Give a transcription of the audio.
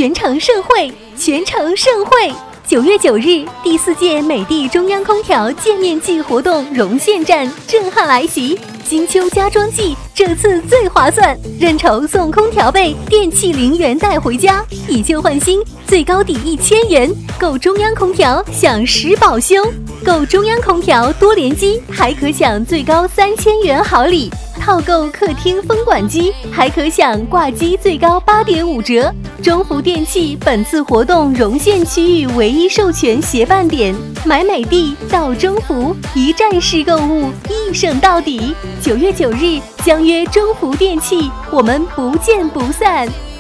全城盛会，全城盛会！9月9日，第4届美的中央空调见面季活动荣县站震撼来袭。金秋家装季这次最划算，认筹送空调被、电器0元带回家，以旧换新，最高抵1000元。购中央空调享10保修，购中央空调多联机还可享最高3000元好礼。套购客厅风管机还可享挂机最高8.5折。中福电器本次活动荣县区域唯一授权协办点，买美的到中福，一站式购物，一省到底。9月9日相约中福电器，我们不见不散。